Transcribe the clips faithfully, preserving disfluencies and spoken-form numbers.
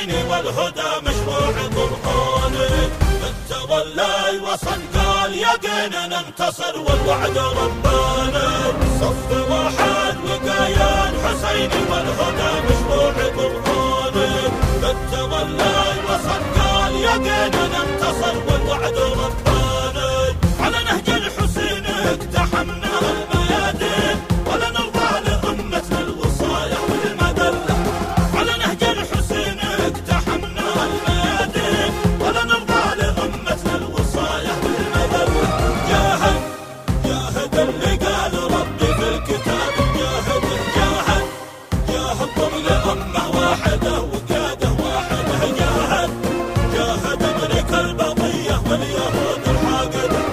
حسيني والهدى مشروع قرآني. التولي وصل قال يقينا ننتصر والوعد رباني. صف واحد وقايان حسيني والهدى مشروع قرآني. التولي وصل قال يقينا ننتصر والوعد رباني. على نهج الحسين اقتحمنا الميادين ولا نرضى لأمتنا الوصايا والمذلة. على نهج الحسين اقتحمنا الميادين ولا نرضى لأمتنا الوصايا والمذلة. جاهد جاهد اللي قال ربي في الكتاب. جاهد جاهد جاهد ضمن أمة واحدة وقادة واحدة. جاهد جاهد أمريكا البطية واليهود الحاقدة.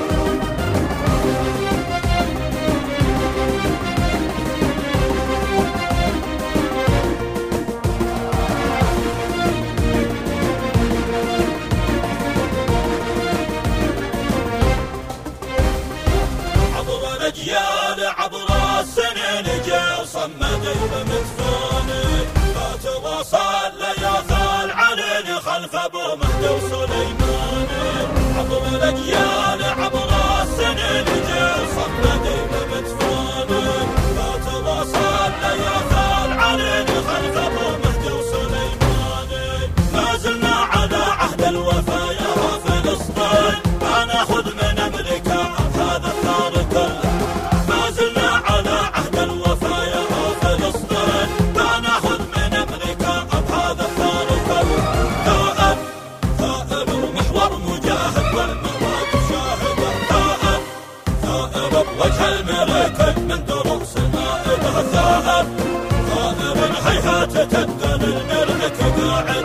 أجيال عبر السنين جاء صمد بمدفوني. ما تواصل لياثال عليني خلف أبو مهدي وسليماني. عبر الأجيال عبر السنين جاء صمد بمدفوني. ما تواصل لياثال عليني خلف أبو مهدي وسليماني. ما زلنا على عهد الوفا يا فلسطين. ما ناخذ من أمريكا هذا الثار كله. ما زلنا على عهد الوفا يا فلسطين. ما ناخذ من أمريكا بهذا الثار كله. ثائر ثائر المحور مجاهد والمواقف شاهدة. ثائر ثائر بوجه المراكب من دروس نائبة. ثائر ثائر هيهات تبقى للمرعك قاعد.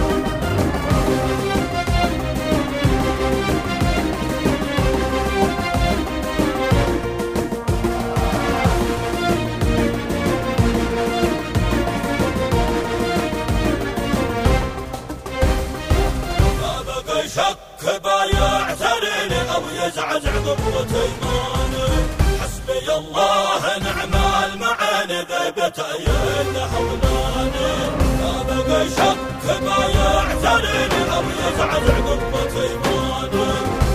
شك بايع تريني أو يزعزع قوة إيماني. حسبي الله نعم المعاني ذيبت أيده ولاني. ما بقى شك بايع تريني أو يزعزع قوة إيماني.